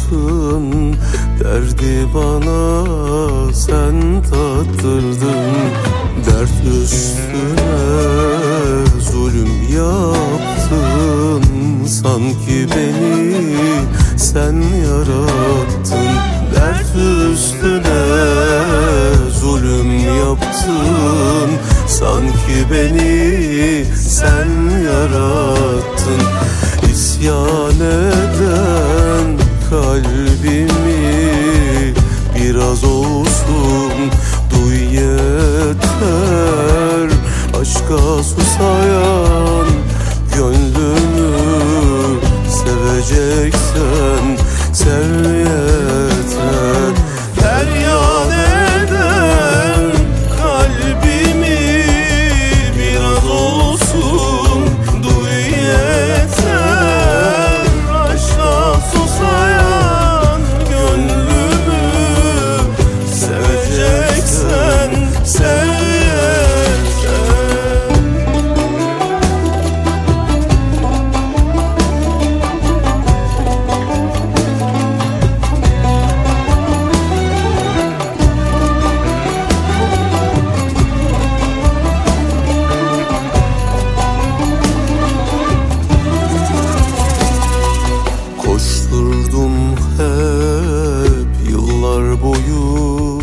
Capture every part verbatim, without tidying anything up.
yaptın, derdi bana sen tattırdın. Dert üstüne zulüm yaptın, sanki beni sen yarattın. Dert üstüne zulüm yaptın, sanki beni sen yarattın. İsyan eden kalbimi biraz olsun duy yeter. Aşka susayan gönlümü seveceksen sev yeter. Feryat eden kalbimi biraz olsun duy yeter. Aşka susayan gönlümü seveceksen sev yeter. Koşturdum hep yıllar boyu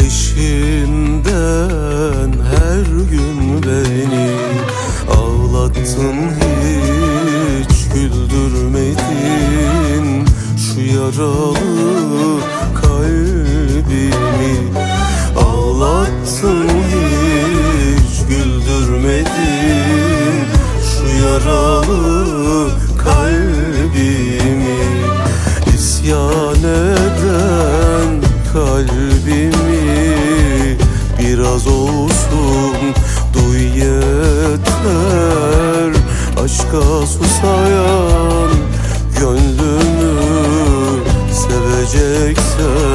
peşimden, her gün beni ağlattın, hiç güldürmedin şu yaralı kalbimi. Ağlattın, hiç güldürmedin şu yaralı kalbimi. İsyan eden kalbimi biraz olsun duy yeter. Aşka susayan gönlümü seveceksen